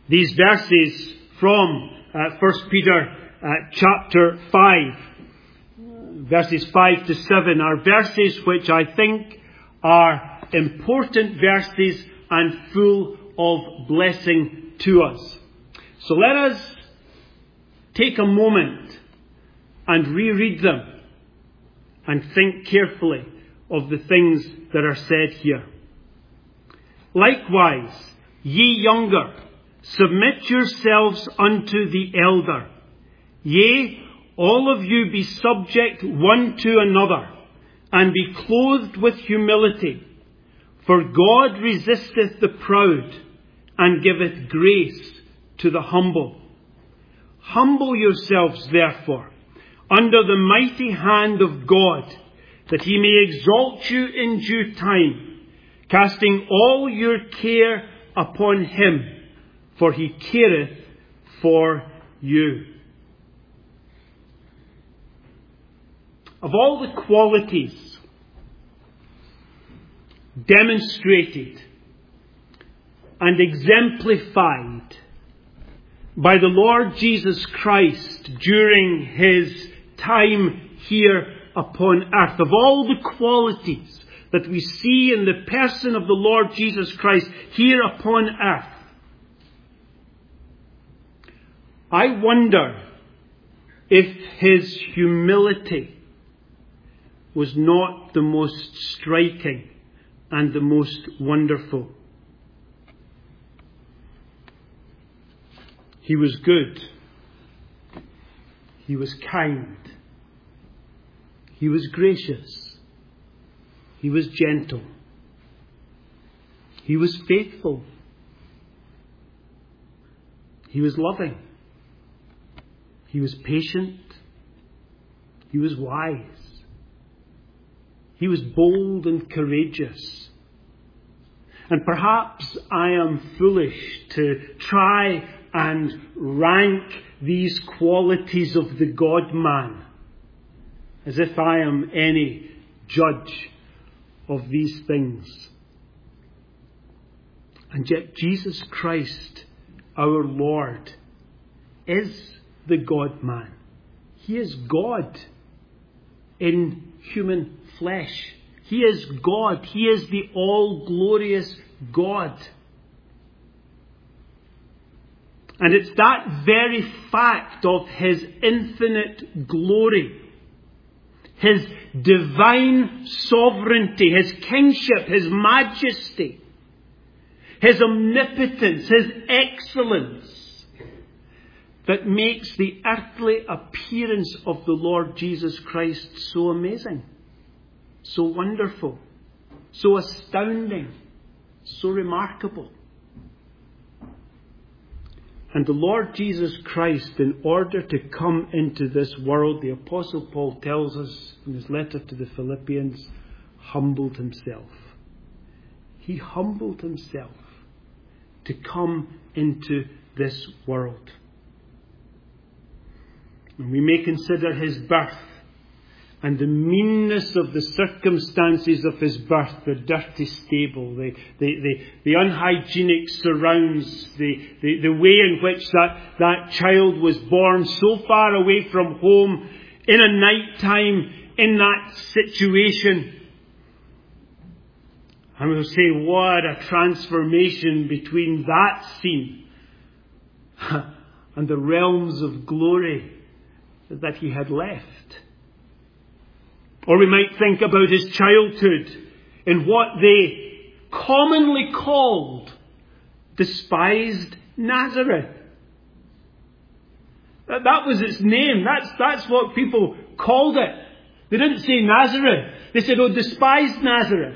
These verses from 1 Peter chapter 5, verses 5 to 7, are verses which I think are important verses and full of blessing to us. So let us take a moment and reread them and think carefully of the things that are said here. Likewise, ye younger, submit yourselves unto the elder. Yea, all of you be subject one to another, and be clothed with humility. For God resisteth the proud, and giveth grace to the humble. Humble yourselves, therefore, under the mighty hand of God, that he may exalt you in due time, casting all your care upon him, for he careth for you. Of all the qualities demonstrated and exemplified by the Lord Jesus Christ during his time here upon earth, of all the qualities that we see in the person of the Lord Jesus Christ here upon earth, I wonder if his humility was not the most striking and the most wonderful. He was good. He was kind. He was gracious. He was gentle. He was faithful. He was loving. He was patient. He was wise. He was bold and courageous. And perhaps I am foolish to try and rank these qualities of the God-man as if I am any judge of these things. And yet Jesus Christ, our Lord, is the God-man. He is God in human flesh. He is God. He is the all-glorious God. And it's that very fact of his infinite glory, his divine sovereignty, his kingship, his majesty, his omnipotence, his excellence, that makes the earthly appearance of the Lord Jesus Christ so amazing, so wonderful, so astounding, so remarkable. And the Lord Jesus Christ, in order to come into this world, the Apostle Paul tells us in his letter to the Philippians, humbled himself. He humbled himself to come into this world. And we may consider his birth and the meanness of the circumstances of his birth, the dirty stable, the unhygienic surrounds, the way in which that child was born so far away from home, in a night time, in that situation. And we'll say, what a transformation between that scene and the realms of glory that he had left. Or we might think about his childhood in what they commonly called despised Nazareth. That was its name. That's what people called it. They didn't say Nazareth. They said, oh, despised Nazareth.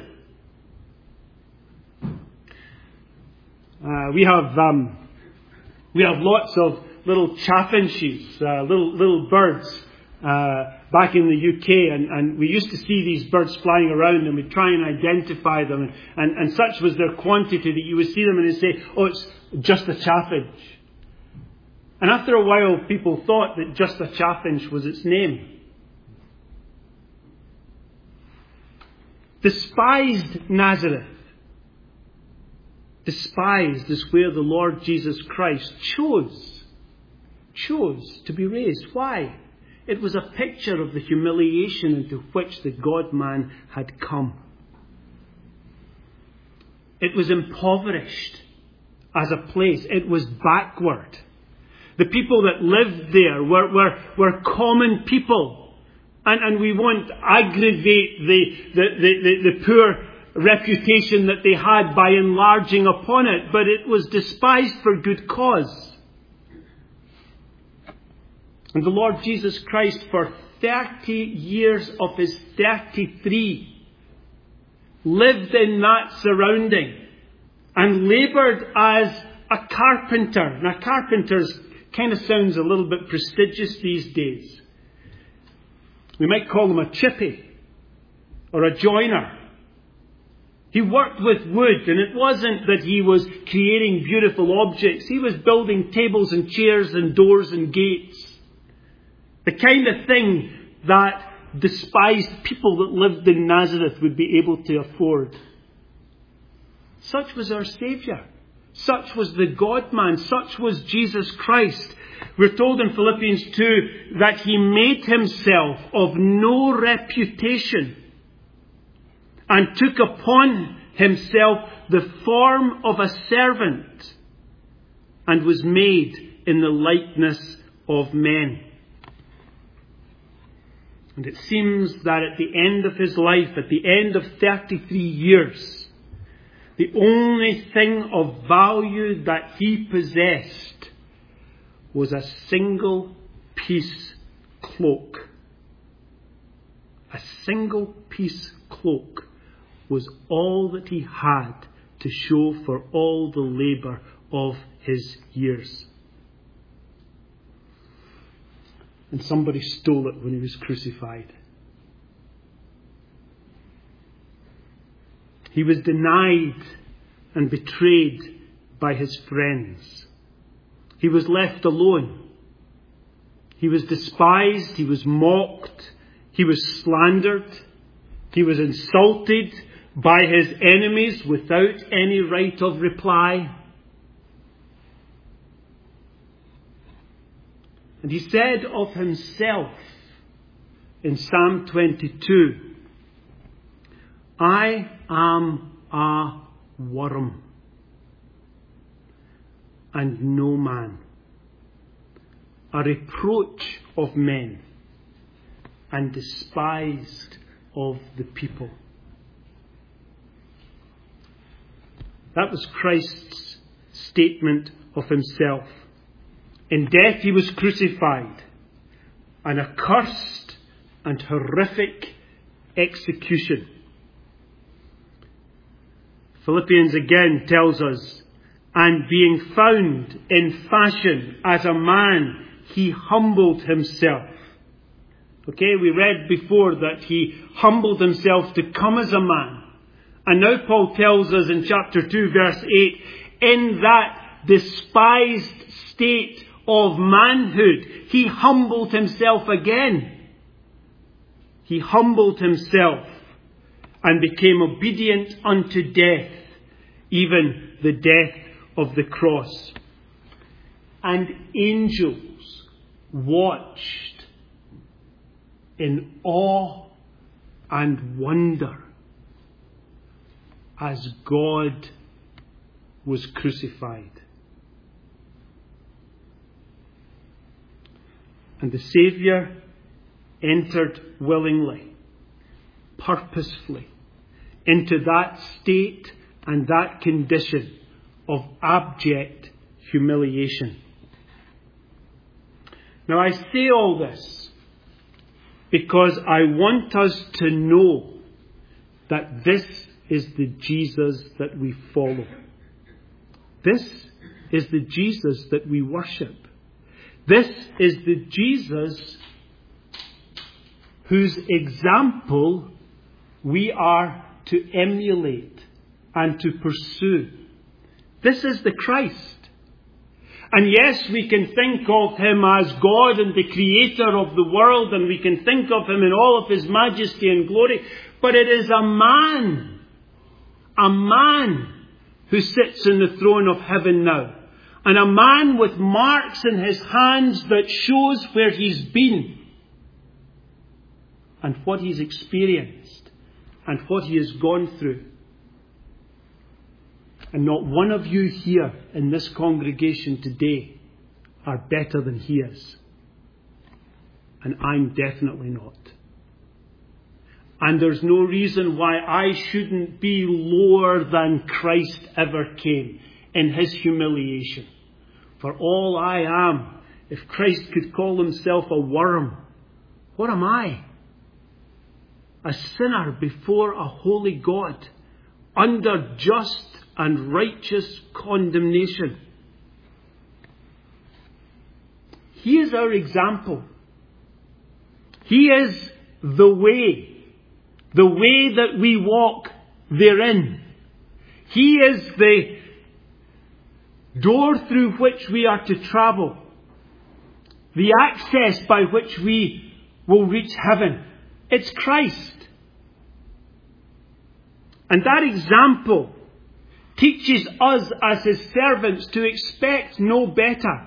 We have lots of little chaffinches, little birds back in the UK, and we used to see these birds flying around, and we'd try and identify them, and such was their quantity that you would see them and they'd say, oh, it's just a chaffinch. And after a while, people thought that just a chaffinch was its name. Despised Nazareth. despised is where the Lord Jesus Christ chose to be raised. Why? It was a picture of the humiliation into which the God-man had come. It was impoverished as a place. It was backward. The people that lived there were common people. And we won't aggravate the poor reputation that they had by enlarging upon it, but it was despised for good cause. And the Lord Jesus Christ, for 30 years of his 33, lived in that surrounding and laboured as a carpenter. Now, carpenters kind of sounds a little bit prestigious these days. We might call him a chippy or a joiner. He worked with wood, and it wasn't that he was creating beautiful objects. He was building tables and chairs and doors and gates. The kind of thing that despised people that lived in Nazareth would be able to afford. Such was our Saviour. Such was the God-man. Such was Jesus Christ. We're told in Philippians 2 that he made himself of no reputation and took upon himself the form of a servant and was made in the likeness of men. And it seems that at the end of his life, at the end of 33 years, the only thing of value that he possessed was a single piece cloak. A single piece cloak was all that he had to show for all the labour of his years. And somebody stole it when he was crucified. He was denied and betrayed by his friends. He was left alone. He was despised. He was mocked. He was slandered. He was insulted by his enemies without any right of reply. And he said of himself in Psalm 22, I am a worm and no man, a reproach of men and despised of the people. That was Christ's statement of himself. In death he was crucified, an accursed and horrific execution. Philippians again tells us, and being found in fashion as a man, he humbled himself. Okay, we read before that he humbled himself to come as a man. And now Paul tells us in chapter 2 verse 8, in that despised state of manhood, he humbled himself again. He humbled himself and became obedient unto death, even the death of the cross. And angels watched in awe and wonder as God was crucified. And the Saviour entered willingly, purposefully, into that state and that condition of abject humiliation. Now I say all this because I want us to know that this is the Jesus that we follow. This is the Jesus that we worship. This is the Jesus whose example we are to emulate and to pursue. This is the Christ. And yes, we can think of him as God and the creator of the world, and we can think of him in all of his majesty and glory, but it is a man who sits in the throne of heaven now, and a man with marks in his hands that shows where he's been and what he's experienced and what he has gone through. And not one of you here in this congregation today are better than he is. And I'm definitely not. And there's no reason why I shouldn't be lower than Christ ever came in his humiliation. For all I am, if Christ could call himself a worm, what am I? A sinner before a holy God, under just and righteous condemnation. He is our example. He is the way that we walk therein. He is the door through which we are to travel, the access by which we will reach heaven. It's Christ. And that example teaches us as his servants to expect no better.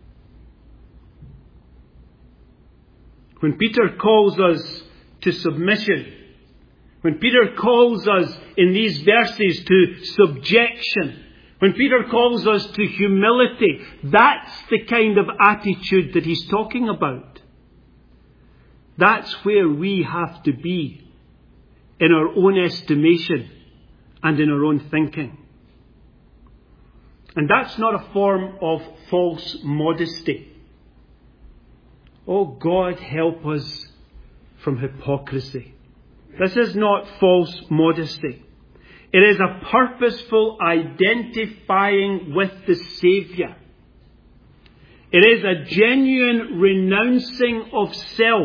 When Peter calls us to submission, when Peter calls us in these verses to subjection, when Peter calls us to humility, that's the kind of attitude that he's talking about. That's where we have to be in our own estimation and in our own thinking. And that's not a form of false modesty. Oh, God, help us from hypocrisy. This is not false modesty. It is a purposeful identifying with the Saviour. It is a genuine renouncing of self.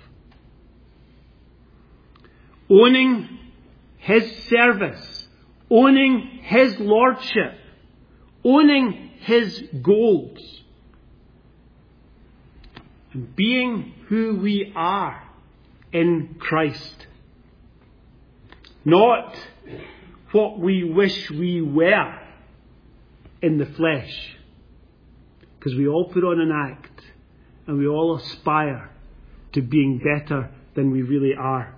Owning his service. Owning his lordship. Owning his goals. And being who we are in Christ. Not what we wish we were in the flesh. Because we all put on an act and we all aspire to being better than we really are.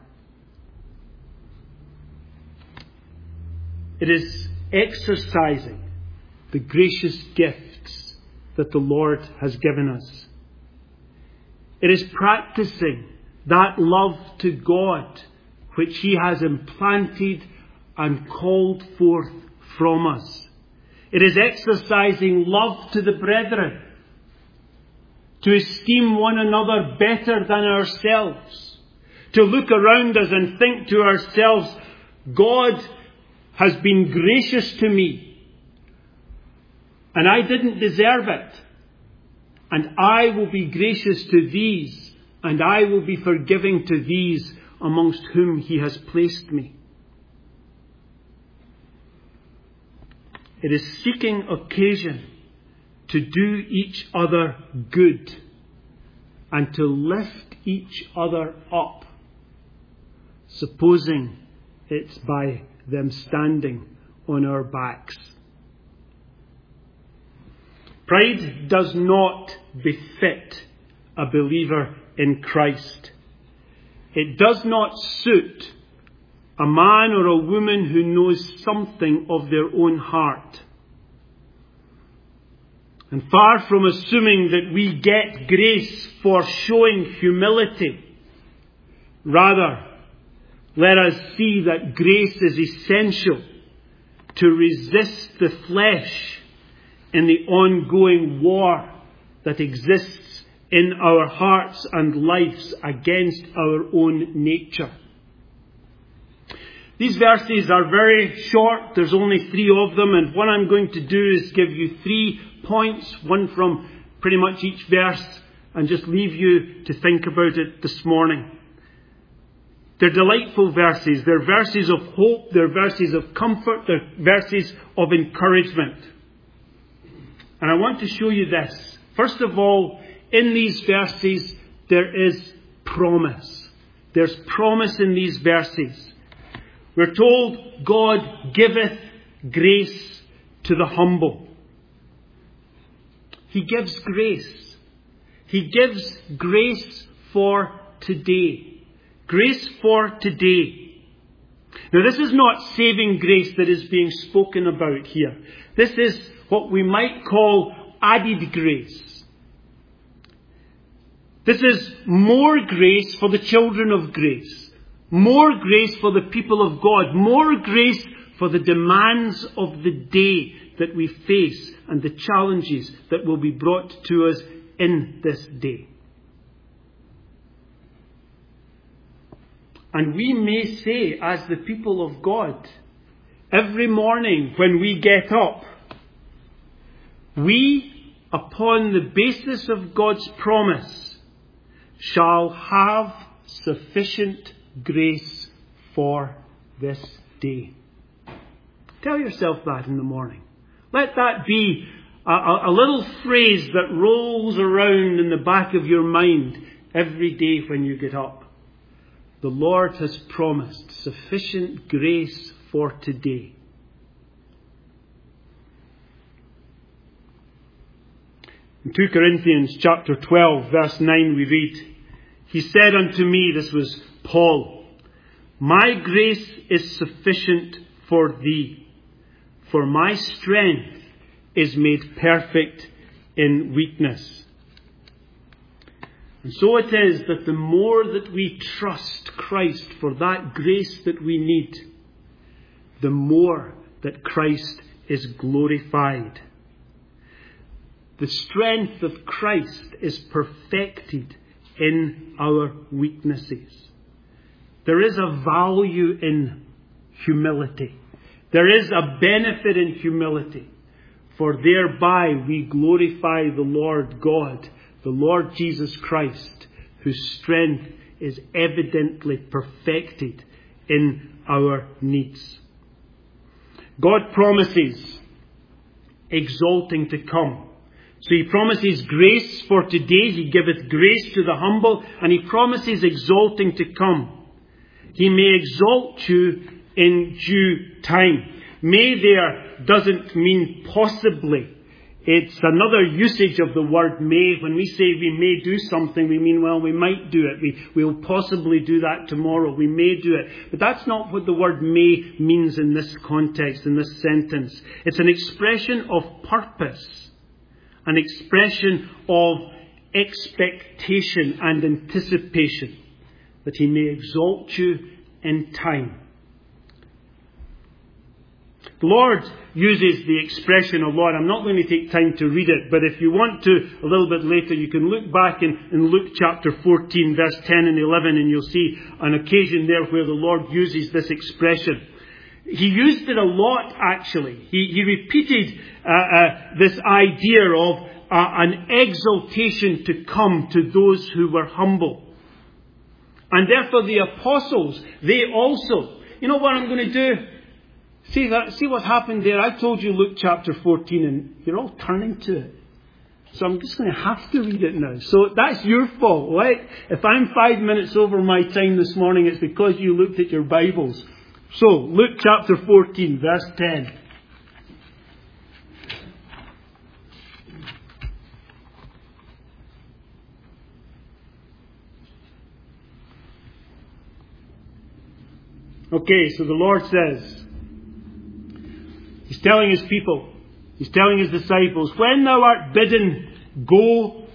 It is exercising the gracious gifts that the Lord has given us. It is practicing that love to God which he has implanted and called forth from us. It is exercising love to the brethren, to esteem one another better than ourselves, to look around us and think to ourselves, God has been gracious to me, and I didn't deserve it, and I will be gracious to these, and I will be forgiving to these amongst whom he has placed me. It is seeking occasion to do each other good and to lift each other up, supposing it's by them standing on our backs. Pride does not befit a believer in Christ. It does not suit a man or a woman who knows something of their own heart. And far from assuming that we get grace for showing humility, rather, let us see that grace is essential to resist the flesh in the ongoing war that exists in our hearts and lives against our own nature. These verses are very short. There's only 3 of them, and what I'm going to do is give you 3 points, one from pretty much each verse, and just leave you to think about it this morning. They're delightful verses. They're verses of hope. They're verses of comfort. They're verses of encouragement. And I want to show you this. First of all, in these verses, there is promise. There's promise in these verses. We're told God giveth grace to the humble. He gives grace. He gives grace for today. Grace for today. Now, this is not saving grace that is being spoken about here. This is what we might call added grace. This is more grace for the children of grace. More grace for the people of God. More grace for the demands of the day that we face and the challenges that will be brought to us in this day. And we may say, as the people of God, every morning when we get up, we, upon the basis of God's promise, shall have sufficient grace for this day. Tell yourself that in the morning. Let that be a little phrase that rolls around in the back of your mind every day when you get up. The Lord has promised sufficient grace for today. In 2 Corinthians chapter 12, verse 9, we read, He said unto me, this was Paul, My grace is sufficient for thee, for my strength is made perfect in weakness. And so it is that the more that we trust Christ for that grace that we need, the more that Christ is glorified. The strength of Christ is perfected in our weaknesses. There is a value in humility. There is a benefit in humility, for thereby we glorify the Lord God, the Lord Jesus Christ, whose strength is evidently perfected in our needs. God promises exalting to come. So He promises grace for today. He giveth grace to the humble, and He promises exalting to come. He may exalt you in due time. May there doesn't mean possibly. It's another usage of the word may. When we say we may do something, we mean, well, we might do it. We'll possibly do that tomorrow. We may do it. But that's not what the word may means in this context, in this sentence. It's an expression of purpose. An expression of expectation and anticipation. That He may exalt you in time. The Lord uses the expression a lot. I'm not going to take time to read it, but if you want to, a little bit later, you can look back in Luke chapter 14, verse 10 and 11, and you'll see an occasion there where the Lord uses this expression. He used it a lot, actually. He repeated this idea of an exaltation to come to those who were humble. And therefore the apostles, they also, you know what I'm going to do? See what happened there? I told you Luke chapter 14 and you're all turning to it. So I'm just going to have to read it now. So that's your fault, right? If I'm 5 minutes over my time this morning, it's because you looked at your Bibles. So, Luke chapter 14, verse 10. Okay, so the Lord says, He's telling His people, He's telling His disciples, when thou art bidden, go.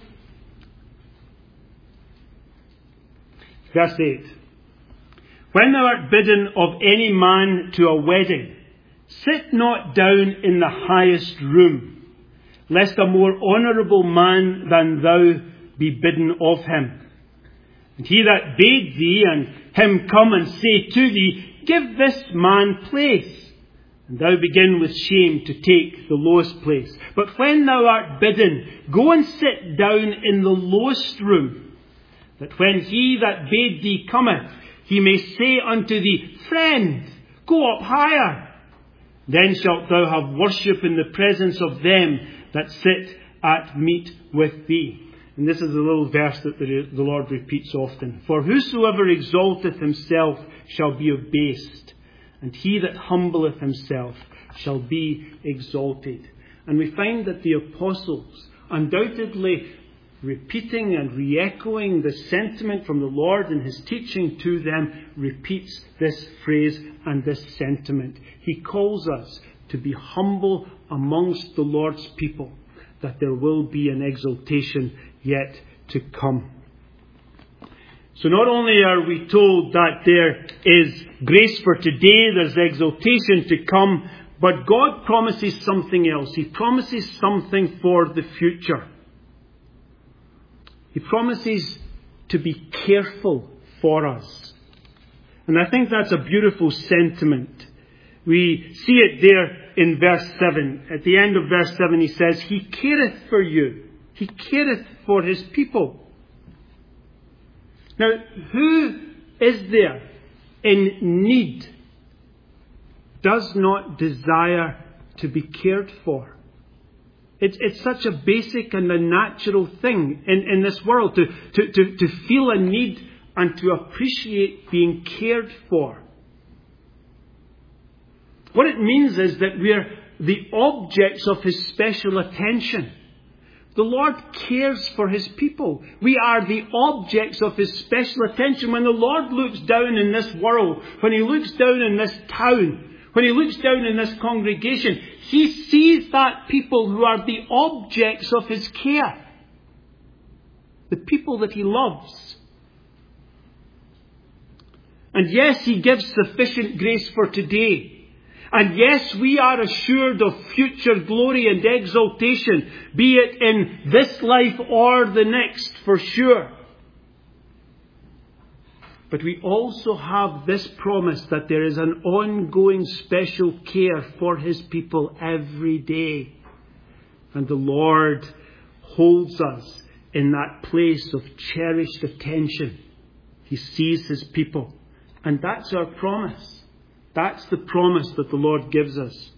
Verse 8. When thou art bidden of any man to a wedding, sit not down in the highest room, lest a more honourable man than thou be bidden of him. And he that bade thee and him come and say to thee, give this man place, and thou begin with shame to take the lowest place. But when thou art bidden, go and sit down in the lowest room, that when he that bade thee cometh, he may say unto thee, friend, go up higher. Then shalt thou have worship in the presence of them that sit at meat with thee. And this is a little verse that the Lord repeats often. For whosoever exalteth himself shall be abased, and he that humbleth himself shall be exalted. And we find that the apostles, undoubtedly repeating and re-echoing the sentiment from the Lord in his teaching to them, repeats this phrase and this sentiment. He calls us to be humble amongst the Lord's people, that there will be an exaltation yet to come. So not only are we told that there is grace for today, there's exaltation to come, but God promises something else. He promises something for the future. He promises to be careful for us. And I think that's a beautiful sentiment. We see it there in verse 7. At the end of verse 7 he says, He careth for you. He careth for his people. Now, who is there in need does not desire to be cared for? It's such a basic and a natural thing in this world to feel a need and to appreciate being cared for. What it means is that we're the objects of his special attention. The Lord cares for his people. We are the objects of his special attention. When the Lord looks down in this world, when he looks down in this town, when he looks down in this congregation, he sees that people who are the objects of his care. The people that he loves. And yes, he gives sufficient grace for today. And yes, we are assured of future glory and exaltation, be it in this life or the next, for sure. But we also have this promise that there is an ongoing special care for his people every day. And the Lord holds us in that place of cherished attention. He sees his people. And that's our promise. That's the promise that the Lord gives us.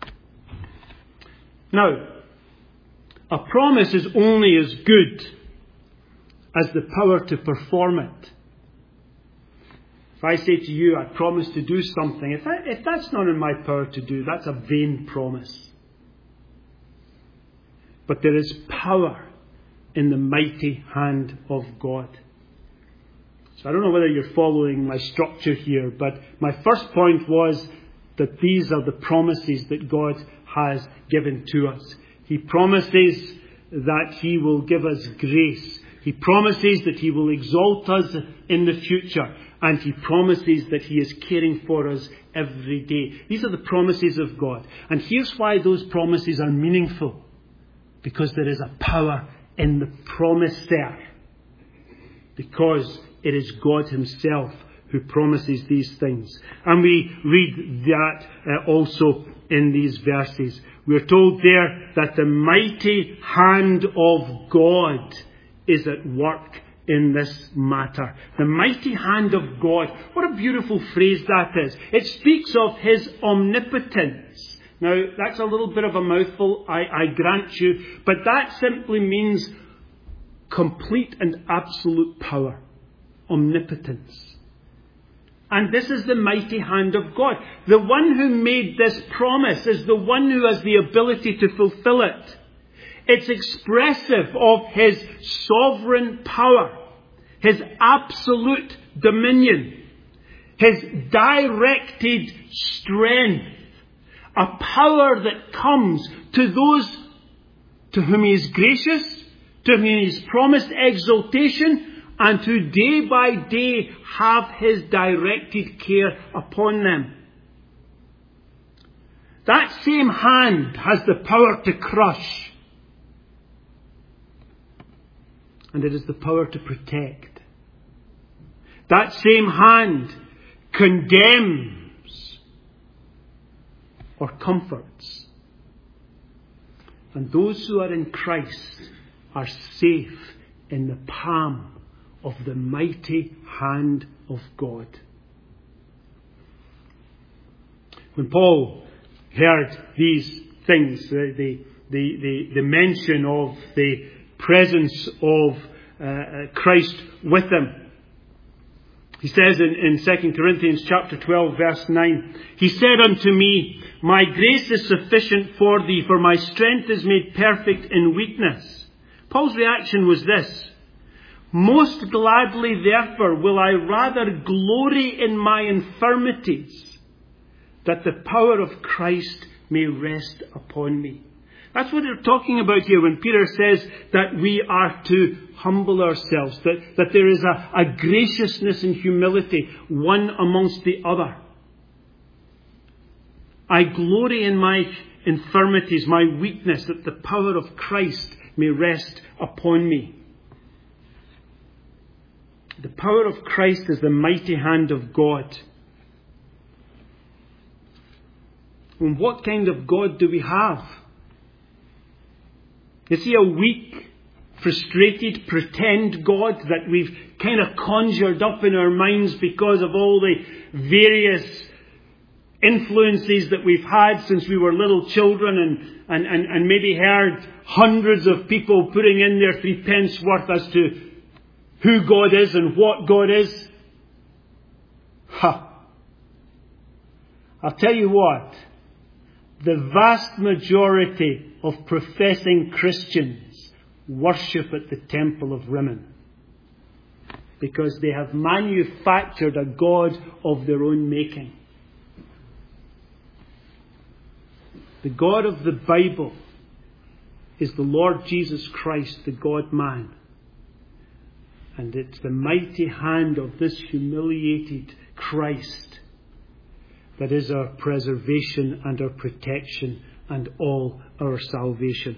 Now, a promise is only as good as the power to perform it. If I say to you, I promise to do something, if that's not in my power to do, that's a vain promise. But there is power in the mighty hand of God. So I don't know whether you're following my structure here, but my first point was that these are the promises that God has given to us. He promises that he will give us grace. He promises that he will exalt us in the future. And he promises that he is caring for us every day. These are the promises of God. And here's why those promises are meaningful. Because there is a power in the promise there. Because it is God himself who promises these things. And we read that also in these verses. We're told there that the mighty hand of God is at work in this matter. The mighty hand of God. What a beautiful phrase that is. It speaks of his omnipotence. Now, that's a little bit of a mouthful, I grant you, but that simply means complete and absolute power. Omnipotence. And this is the mighty hand of God. The one who made this promise is the one who has the ability to fulfill it. It's expressive of his sovereign power, his absolute dominion, his directed strength, a power that comes to those to whom he is gracious, to whom he has promised exaltation, and who day by day have his directed care upon them. That same hand has the power to crush. And it is the power to protect. That same hand condemns or comforts. And those who are in Christ are safe in the palm of the mighty hand of God. When Paul heard these things, the mention of the presence of Christ with him, He says in 2 Corinthians chapter 12 verse 9, He said unto me, My grace is sufficient for thee, for my strength is made perfect in weakness. Paul's reaction was this: Most gladly, therefore, will I rather glory in my infirmities, that the power of Christ may rest upon me. That's what they're talking about here when Peter says that we are to humble ourselves, that there is a graciousness and humility one amongst the other. I glory in my infirmities, my weakness, that the power of Christ may rest upon me. The power of Christ is the mighty hand of God. And what kind of God do we have? Is He a weak, frustrated, pretend God that we've kind of conjured up in our minds because of all the various influences that we've had since we were little children and maybe heard hundreds of people putting in their 3 pence worth as to who God is and what God is? I'll tell you what. The vast majority of professing Christians worship at the temple of Rimmon because they have manufactured a God of their own making. The God of the Bible is the Lord Jesus Christ, the God-man. And it's the mighty hand of this humiliated Christ that is our preservation and our protection and all our salvation.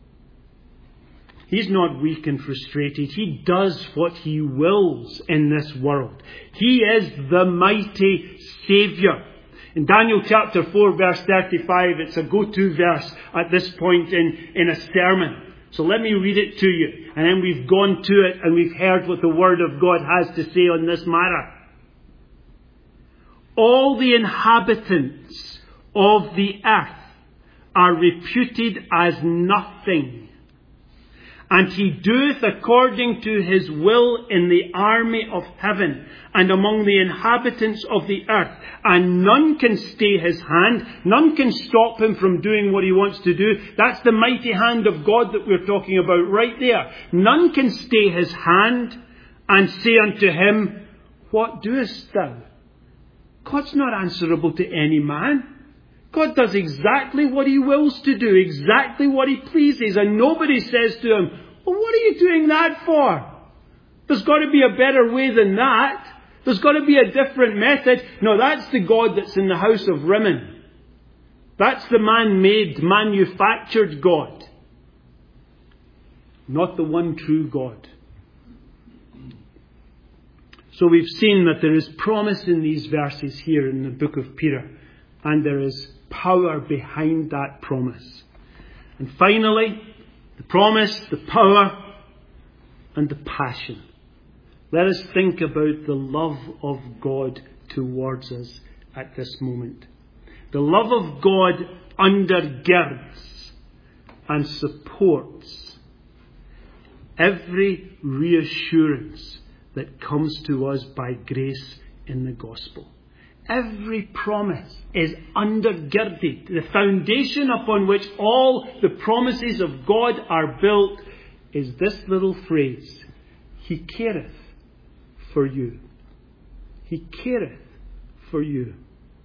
He's not weak and frustrated. He does what He wills in this world. He is the mighty Saviour. In Daniel chapter 4 verse 35, it's a go-to verse at this point in a sermon. So let me read it to you. And then we've gone to it and we've heard what the Word of God has to say on this matter. All the inhabitants of the earth are reputed as nothing. And He doeth according to His will in the army of heaven and among the inhabitants of the earth. And none can stay His hand. None can stop Him from doing what He wants to do. That's the mighty hand of God that we're talking about right there. None can stay His hand and say unto Him, What doest thou? God's not answerable to any man. God does exactly what He wills to do, exactly what He pleases, and nobody says to Him, Well, what are you doing that for? There's got to be a better way than that. There's got to be a different method. No, that's the God that's in the house of Rimmon. That's the man-made, manufactured God. Not the one true God. So we've seen that there is promise in these verses here in the book of Peter. And there is power behind that promise. And finally, the promise, the power, and the passion. Let us think about the love of God towards us at this moment. The love of God undergirds and supports every reassurance that comes to us by grace in the gospel. Every promise is undergirded. The foundation upon which all the promises of God are built is this little phrase: He careth for you. He careth for you.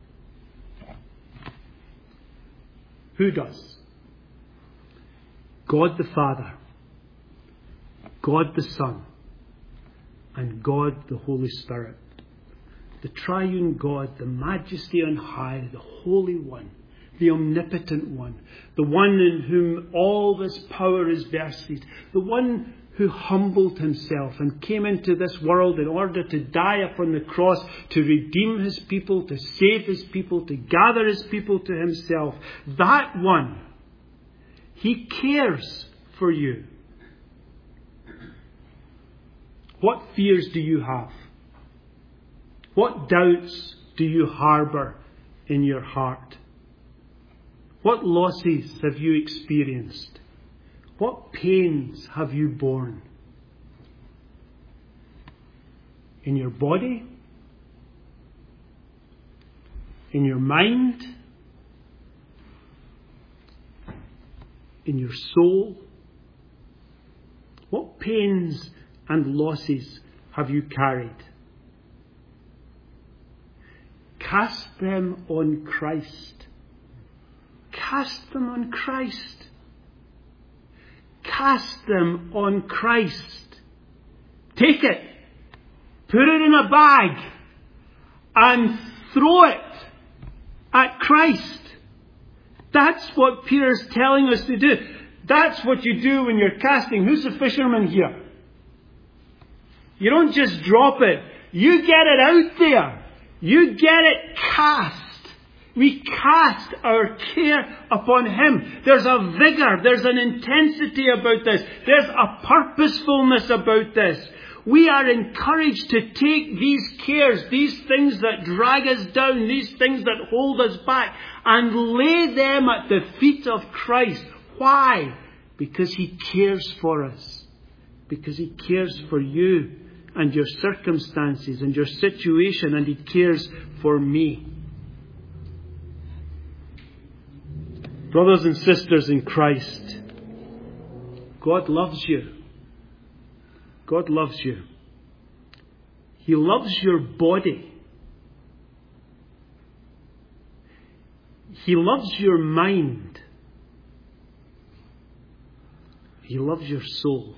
Who does? God the Father, God the Son, and God the Holy Spirit. The triune God, the majesty on high, the Holy One, the omnipotent one, the one in whom all this power is vested, the one who humbled Himself and came into this world in order to die upon the cross, to redeem His people, to save His people, to gather His people to Himself. That one, He cares for you. What fears do you have? What doubts do you harbour in your heart? What losses have you experienced? What pains have you borne? In your body in your mind, in your soul? What pains and losses have you carried? Cast them on Christ. Cast them on Christ. Cast them on Christ. Take it, put it in a bag, and throw it at Christ. That's what Peter's telling us to do. That's what you do when you're casting. Who's the fisherman here? You don't just drop it. You get it out there. You get it cast. We cast our care upon Him. There's a vigour. There's an intensity about this. There's a purposefulness about this. We are encouraged to take these cares, these things that drag us down, these things that hold us back, and lay them at the feet of Christ. Why? Because He cares for us. Because He cares for you and your circumstances and your situation, and He cares for me. Brothers and sisters in Christ, God loves you. God loves you. He loves your body. He loves your mind. He loves your soul.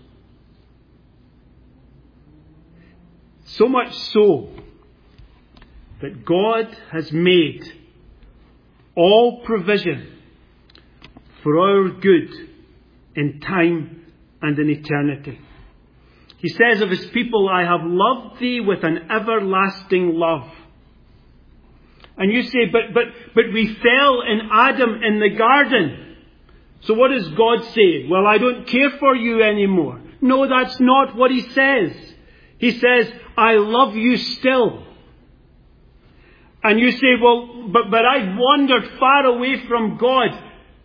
So much so that God has made all provision for our good in time and in eternity. He says of His people, I have loved thee with an everlasting love. And you say, but we fell in Adam in the garden. So what does God say? Well, I don't care for you anymore. No, that's not what He says. He says, I love you still. And you say, well, but I've wandered far away from God.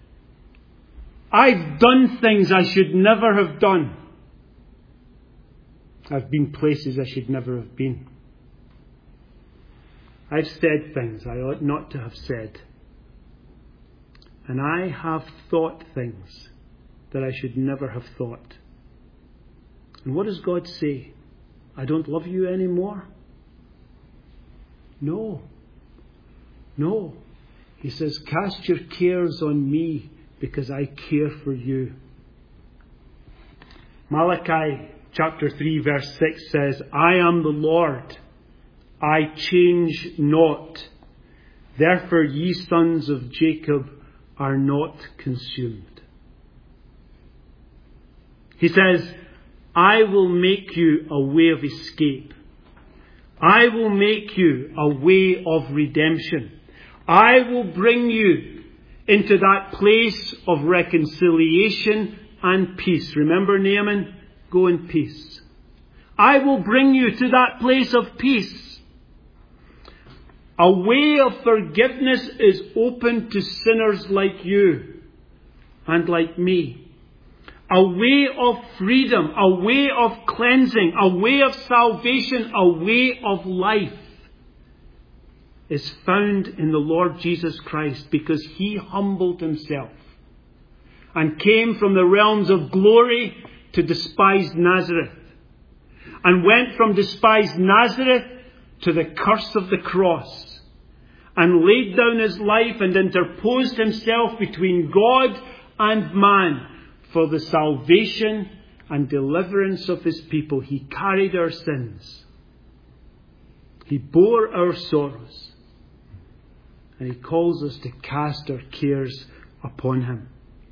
I've done things I should never have done. I've been places I should never have been. I've said things I ought not to have said. And I have thought things that I should never have thought. And what does God say? I don't love you anymore? No. No. He says, cast your cares on me because I care for you. Malachi chapter 3 verse 6 says, I am the Lord, I change not. Therefore ye sons of Jacob are not consumed. He says, I will make you a way of escape. I will make you a way of redemption. I will bring you into that place of reconciliation and peace. Remember Naaman? Go in peace. I will bring you to that place of peace. A way of forgiveness is open to sinners like you and like me. A way of freedom, a way of cleansing, a way of salvation, a way of life is found in the Lord Jesus Christ, because He humbled Himself and came from the realms of glory to despised Nazareth, and went from despised Nazareth to the curse of the cross, and laid down His life and interposed Himself between God and man for the salvation and deliverance of His people. He carried our sins. He bore our sorrows. And He calls us to cast our cares upon Him.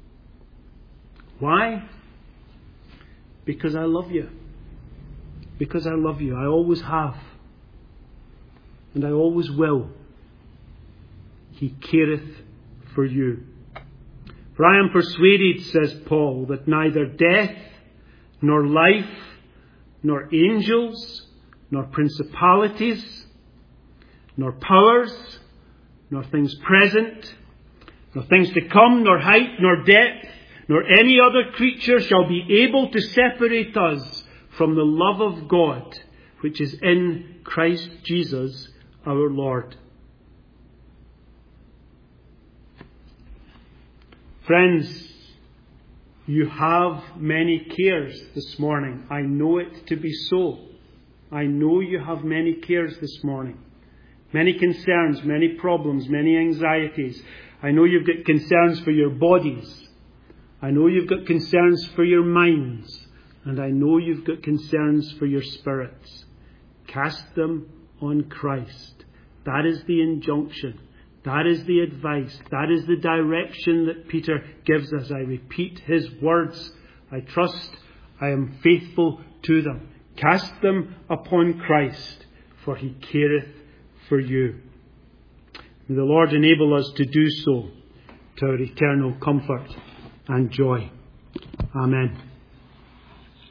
Why? Because I love you. Because I love you. I always have. And I always will. He careth for you. For I am persuaded, says Paul, that neither death, nor life, nor angels, nor principalities, nor powers, nor things present, nor things to come, nor height, nor depth, nor any other creature shall be able to separate us from the love of God, which is in Christ Jesus our Lord. Friends, you have many cares this morning. I know it to be so. I know you have many cares this morning. Many concerns, many problems, many anxieties. I know you've got concerns for your bodies. I know you've got concerns for your minds. And I know you've got concerns for your spirits. Cast them on Christ. That is the injunction. That is the advice. That is the direction that Peter gives us. I repeat his words. I trust I am faithful to them. Cast them upon Christ, for he careth for you. May the Lord enable us to do so to our eternal comfort and joy. Amen.